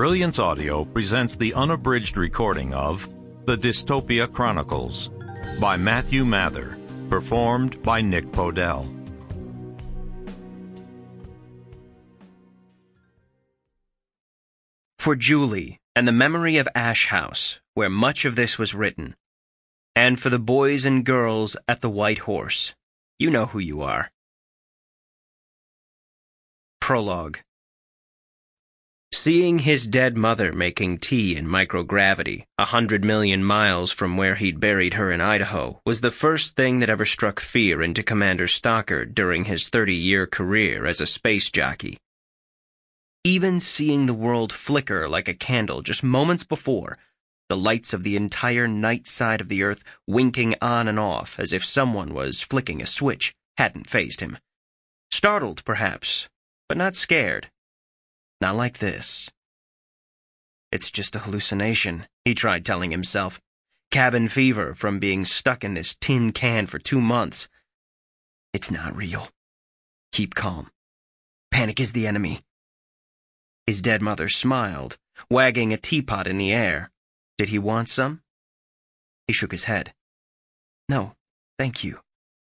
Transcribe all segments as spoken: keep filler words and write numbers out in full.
Brilliance Audio presents the unabridged recording of The Dystopia Chronicles by Matthew Mather, performed by Nick Podell. For Julie and the memory of Ash House, where much of this was written, and for the boys and girls at the White Horse, you know who you are. Prologue. Seeing his dead mother making tea in microgravity, a hundred million miles from where he'd buried her in Idaho, was the first thing that ever struck fear into Commander Stockard during his thirty-year career as a space jockey. Even seeing the world flicker like a candle just moments before, the lights of the entire night side of the Earth winking on and off as if someone was flicking a switch, hadn't fazed him. Startled, perhaps, but not scared. Not like this. It's just a hallucination, he tried telling himself. Cabin fever from being stuck in this tin can for two months. It's not real. Keep calm. Panic is the enemy. His dead mother smiled, wagging a teapot in the air. Did he want some? He shook his head. No, thank you.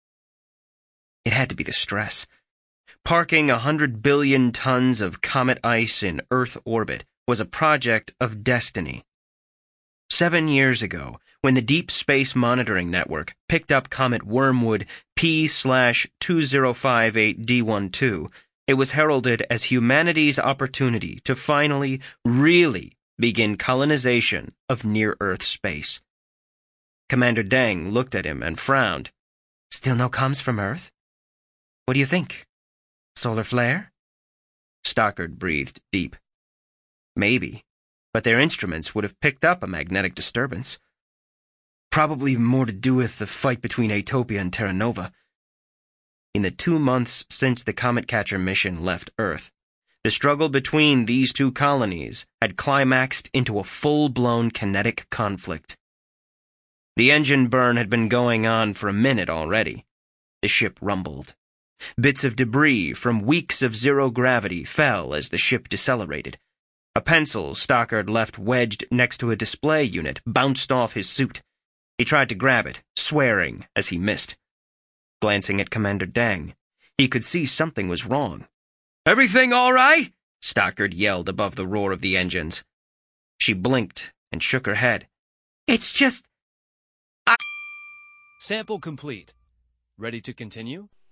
It had to be the stress. Parking a hundred billion tons of comet ice in Earth orbit was a project of destiny. Seven years ago, when the Deep Space Monitoring Network picked up Comet Wormwood P two zero five eight D twelve, it was heralded as humanity's opportunity to finally, really begin colonization of near-Earth space. Commander Deng looked at him and frowned. Still no comms from Earth? What do you think? Solar flare? Stockard breathed deep. Maybe, but their instruments would have picked up a magnetic disturbance. Probably more to do with the fight between Atopia and Terra Nova. In the two months since the Comet Catcher mission left Earth, the struggle between these two colonies had climaxed into a full-blown kinetic conflict. The engine burn had been going on for a minute already. The ship rumbled. Bits of debris from weeks of zero gravity fell as the ship decelerated. A pencil Stockard left wedged next to a display unit bounced off his suit. He tried to grab it, swearing as he missed. Glancing at Commander Deng, he could see something was wrong. "Everything all right?" Stockard yelled above the roar of the engines. She blinked and shook her head. "It's just... I..." Sample complete. Ready to continue?